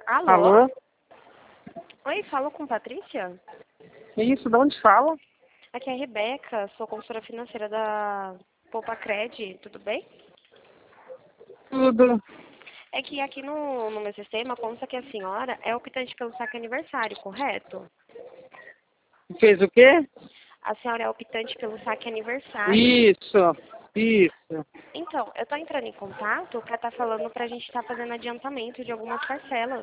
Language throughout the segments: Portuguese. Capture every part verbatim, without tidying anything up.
Alô? Alô? Oi, falo com Patrícia? Isso, de onde fala? Aqui é a Rebeca, sou consultora financeira da Poupa Cred, tudo bem? Tudo. É que aqui no, no meu sistema consta que a senhora é optante pelo saque aniversário, correto? Fez o quê? A senhora é optante pelo saque aniversário. Isso, isso. Então, eu tô entrando em contato pra estar falando pra gente estar fazendo adiantamento de algumas parcelas.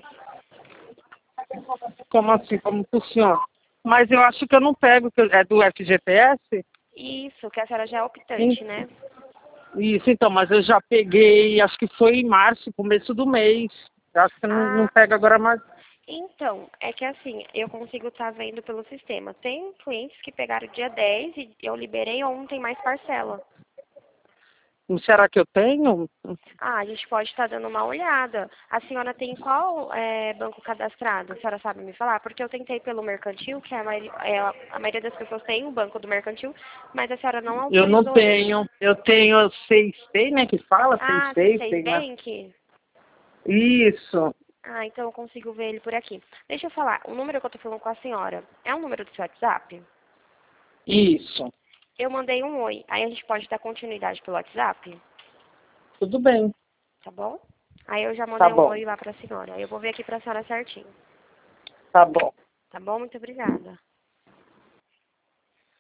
Como assim? Como funciona? Mas eu acho que eu não pego, que é do F G T S? Isso, que a senhora já é optante, né? Isso, então, mas eu já peguei, acho que foi em março, começo do mês. Eu acho que não, não Ah, pega agora mais. então, é que assim, eu consigo estar vendo pelo sistema. Tem clientes que pegaram dia dez e eu liberei ontem mais parcela. Será que eu tenho? Ah, a gente pode estar dando uma olhada. A senhora tem qual é, banco cadastrado? A senhora sabe me falar? Porque eu tentei pelo mercantil, que é a, maioria, é a, a maioria das pessoas tem o banco do mercantil, mas a senhora não Eu não autorizou ele. tenho. Eu tenho seis P, né, que fala? seis Ah, P, C seis tem lá. Bank? Isso, Ah, então eu consigo ver ele por aqui. Deixa eu falar, o número que eu tô falando com a senhora é um número do seu WhatsApp? isso. Eu mandei um oi. Aí a gente pode dar continuidade pelo WhatsApp? Tudo bem. Tá bom? Aí eu já Tá mandei um bom, oi lá pra senhora. Aí eu vou ver aqui pra senhora certinho. tá bom. Tá bom? Muito obrigada.